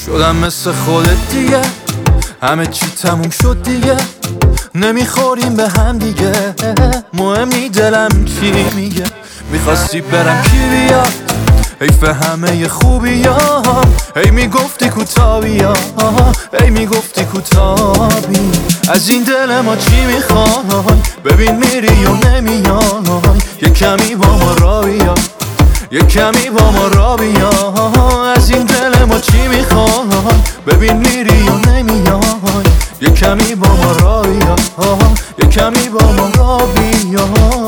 شدم مثل خودت دیگه، همه چی تموم شد دیگه، نمیخوریم به هم دیگه، مهم نی دلم چی میگه. میخواستی برم کی بیاد، حیف همه خوبیام، هی میگفتی کوتا بیا، هی میگفتی کوتا بیا. از این دل ما چی میخوای، ببین میری و نمیای، یه کمی با ما را بیا، یه کمی با ما را بیا. از این دل ما چی میخوای، ببین میری و نمیای، یه کمی با ما را بیا، یه کمی با ما را بیا.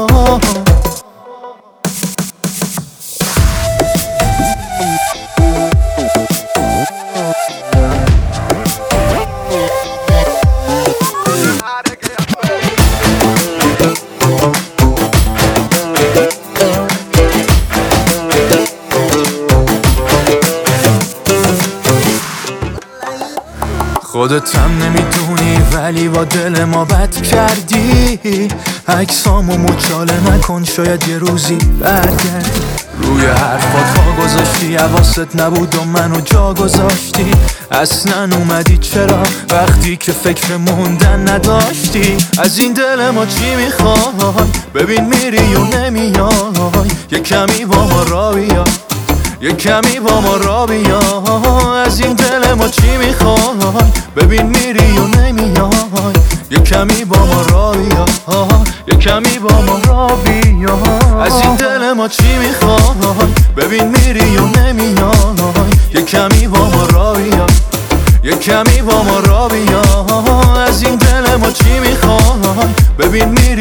خودت هم نمیدونی ولی با دل ما بد کردی، عکسامو مچاله نکن شاید یه روزی برگردی. روی حرفات ها گذاشتی، حواست نبود و منو جا گذاشتی، اصلا اومدی چرا وقتی که فکر موندن نداشتی. از این دل ما چی میخوای، ببین میری و نمیای، یه کمی با ما را بیا، یه کمی با ما را بیا. از این دل ما چی میخوای، ببین میری و نمیای، یه کمی با ما را بیا، یه کمی با ما را بیا. از این دل ما چی میخوای، ببین میری و نمیای، یه کمی با ما را بیا، یه کمی با ما را بیا. از این دل ما چی میخوای، ببین میری